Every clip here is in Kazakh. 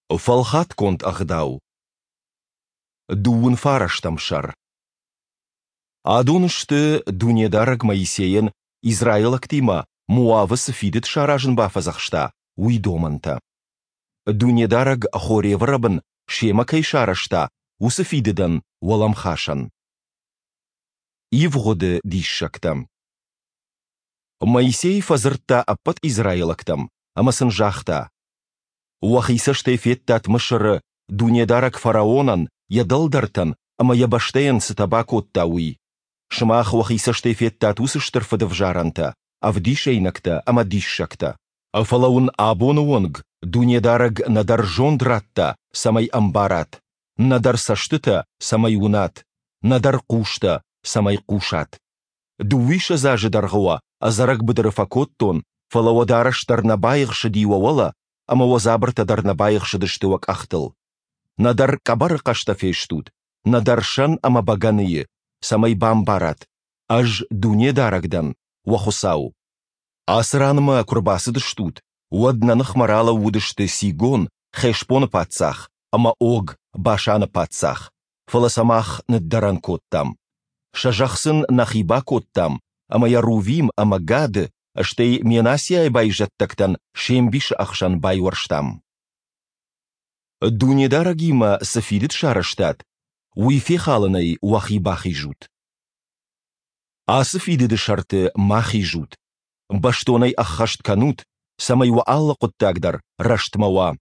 Falhat kont agdau. Дуын фараштамшар. Адунышты дунедараг Моисеен Израил актима муавы сфидет шаражын бафазахшта, уйдоманта. Дунедараг хореврабын шема кайшарашта, усыфидедан уаламхашан. Ивгоды дишшактам. Моисей фазыртта аппат Израил актам, амасын жахта. Уахисашты феттат мышыры дунедараг фараонан ядалдартан, ама ябаштеян сытабакотта уй. Шмах уахисашты феттат усыштырфыды вжаранта, авдишейнакта, ама дишшакта. Афалаун абонуонг дунедараг надар жондратта, самай амбарат. Надар саштыта, самай унат. Надар кушта, самай кушат. Дуиша зажидаргуа, азарак быдырыфакоттон, фалауадараштар набайықшы диуавала, ама вазабырта дар набайықшы дыштывак ахтыл. Надар кабары кашта фештут, надар шан ама баганые, самай бамбарат, аж дунедарагдан, вахусау. Асранма курбасы дыштут, уаднаных марала удышты сигон, хэшпон пацах, ама ог башана пацах, фаласамах наддаран коттам. Шажахсын нахиба коттам, ама ярувим ама гады, аштей менасия байжаттактан шембиш ахшан байварштам. Дунедарагима сафидит шараштат, уйфе халанай уахибахи жут. А сафидиды шарты махи жут. Баштонай ахашт канут, самай алла коттагдар раштмава.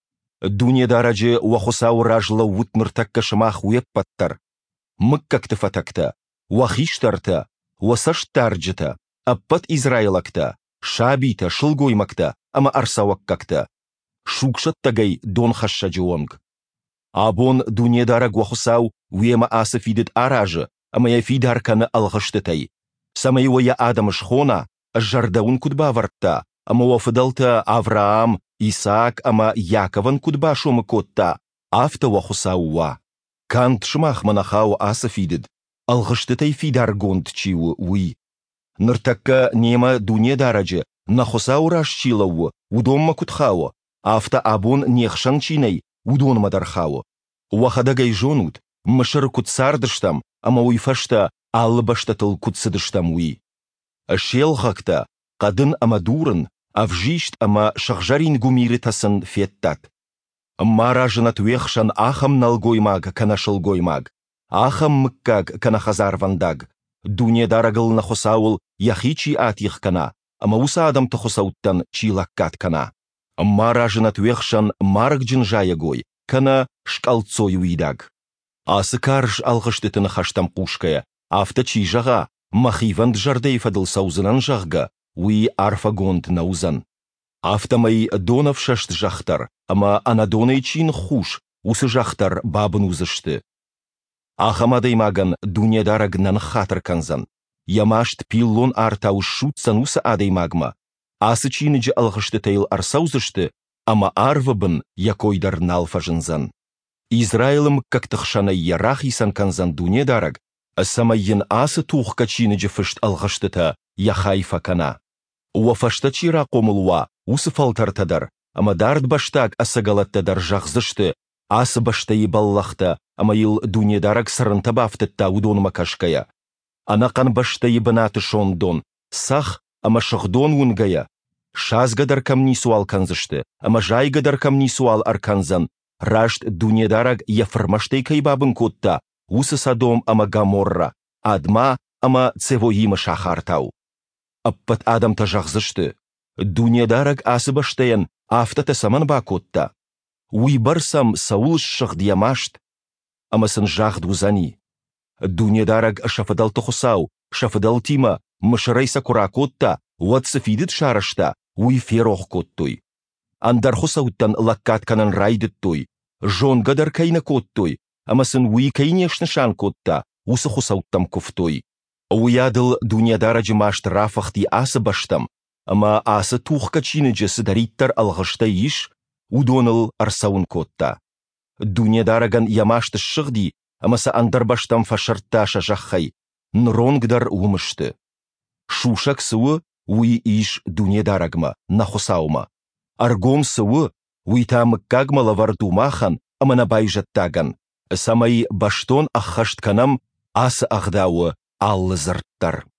Дунедараджи уахусау ражла утныртакка шамах уеппаттар. Мыккакты фатакта, уахиштарта, уасаштарджита, аппат Израилакта, шабита шылгоймакта, ама арсаваккакта. Шукшаттагай дон хашшаджионг. Абон дунедараг уахусау уема асафидит аражы, ама яфидарканы алғыштытай. Самай уая адамыш хона, жардаун кудба вартта, ама уафыдалта Авраам, Исаак, ама Якован кудба шумы котта, афта уахусауа. Кант шмах манахау асафидит, алғыштытай фидар гонд чиу уи. Ныртакка нема дунедараджы, нахусау рашчилау, удомма кутхау, афта абон нехшан чинай, удонма дархау. Уахадагай жонут, мышыр кутсардыштам, ама уйфашта аллыбаштатыл кутсыдыштам уи. Шелхакта, қадын ама дурын, авжишт ама шахжарин гумиры тасын феттат. Маражынат уехшан ахам налгоймаг канашылгоймаг, ахам мыккаг канахазарвандаг, дунедарагыл нахосаул яхичи атих кана, ама уса адам тахосауттан чилаккат кана. Маражынат уехшан марг джинжаягой, кана шкалцой уидаг. Асы карж алғыштытыны хаштам кушкая, афта чижага, махиванд жардей фадыл саузынан жағга, уи арфагонд наузан. Автомай донов шашт жахтар, ама анадонай чин хуш, усы жахтар бабын узышты. Ахамадай маган дунедарагнан хатыр канзан. Ямашт пиллон артау шутсан усы адай магма. Асы чиныджы алғышты тайыл арсаузышты, ама арвабын якойдар налфажынзан. Израилым кактықшана ярах исан канзан дунедараг, самайын асы тухка чиныджы фышт алғыштыта яхайфа кана. Уафашта чира комылуа, усы фалтартадар, ама дард баштаг асагалаттадар жақзышты, асы баштайы баллахта, ама ил дунедараг сарынтабафтытта удоныма кашкая. Анакан баштайы банаты шондон, сах, ама шахдон унгая. Шазгадар камни суал канзышты, ама жайгадар камни суал арканзан, рашт дунедараг яфырмаштай кайбабын котта, усы Содом ама Гаморра, адма ама цевоима шахартау. Аппат адамта жақзышты, дунедараг асы баштаян афтата саман бакотта. Уйбарсам Саул шахдиямашт, амасын жахдузани. Дунедараг шафадал тохусау, шафадал тима, мышарайса куракотта, уатсафидит шарашта, уйферох коттой. Андархусауттан лаккатканан райдыттой, жонгадар кайна коттой, амасын уй кайнешны шан котта, усахусауттам кофтой. Уядыл дунедараджы машт рафахти асы баштам, ама асы тухка чиныджы сыдариттар алғышта иш, удоныл арсаун котта. Дунедараган ямашты шыгди, амаса андарбаштам фашарта шажахай, нронгдар умышты. Шушак сыуы уи иш дунедарагма, нахусаума. Аргом сыуы уитамыккаг малавардумахан аманабайжаттаган, самай баштон аххаштканам ас ахдауы аллы зырттар.